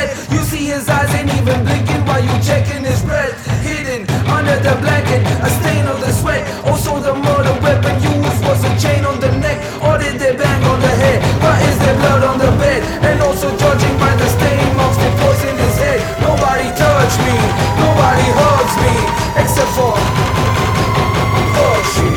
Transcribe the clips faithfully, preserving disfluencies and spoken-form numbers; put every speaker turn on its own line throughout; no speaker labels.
head. You see his eyes ain't even blinking while you checking his breath. Hidden under the blanket, a stain of the sweat. Also the murder weapon used was a chain on the neck. Or did they bang on the head? Why is there blood on the bed? And also judging by the stain marks, they poisoned his head. Nobody touched me, nobody hugs me, except for Hershey.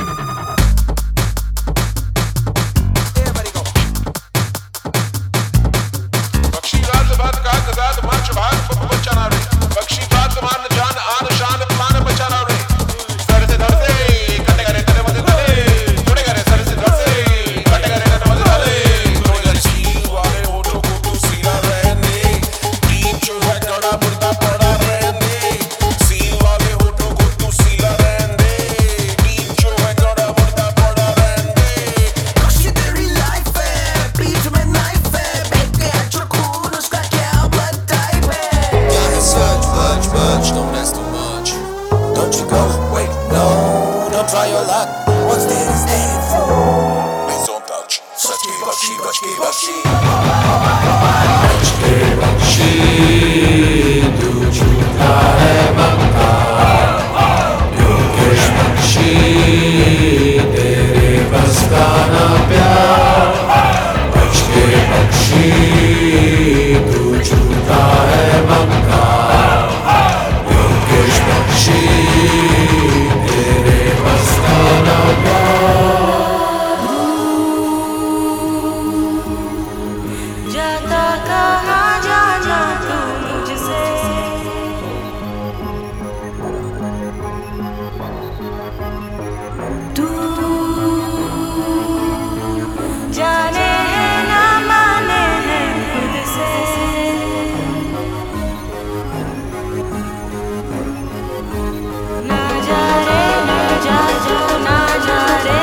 Try your luck. What's there is there for? Please don't touch. Bachki, bachki, bachki, bachki.
Bachke bakshi, tu jhutha hai makka. Yogesh bakshi, tere bas ka na pyar. Bachke bakshi, tu jhutha hai makka. Yogesh bakshi.
जाता कहाँ जाना तू मुझसे, तू जाने है ना माने हैं खुद से। ना जा रे ना जा जो ना जा रे,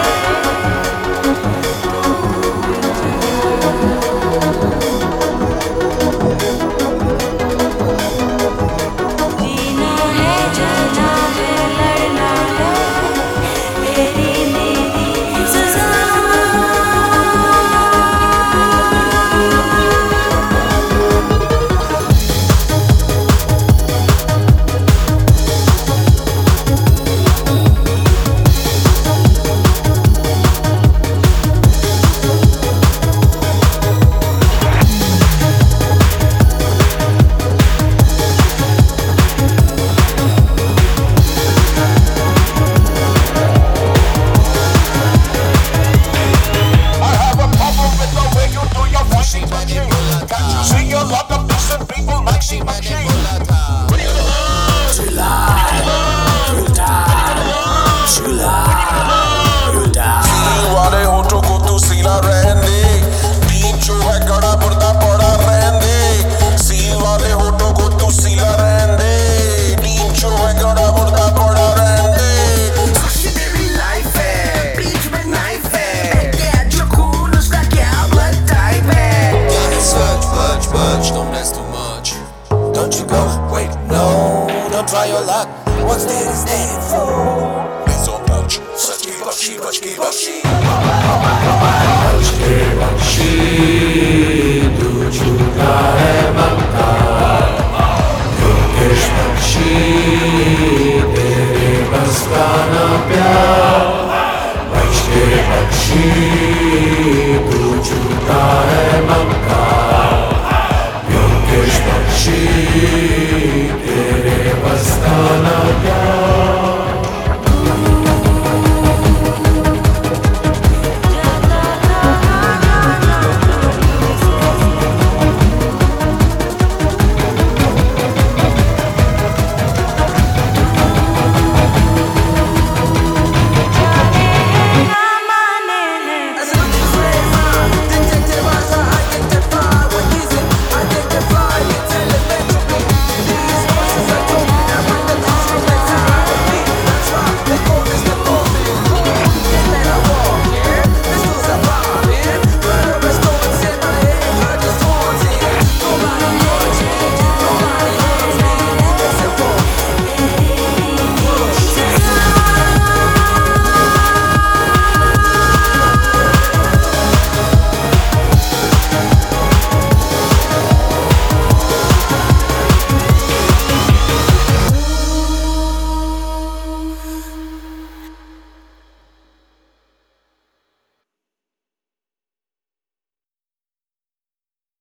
see a lot of decent people like she machine. Chula, you die. Chula, you die. Seal वाले होठों को तू सीला रहने दे, बीच जो है गड़ा मुर्दा पड़ा रहने दे। सील वाले होठों को तू सीला रहने दे, बीच जो है गड़ा मुर्दा पड़ा रहने दे।
Sushi तेरी life है, बीच में knife है, क्या जो खून उसका क्या blood type है?
Fudge, fudge, fudge, don't mess too much. Don't you go, wait, no, don't try your luck. What's there is there for? Please don't touch. Bachki, bachki, bachki, bachki.
Bachke bakshi, tu jhutha hai makka.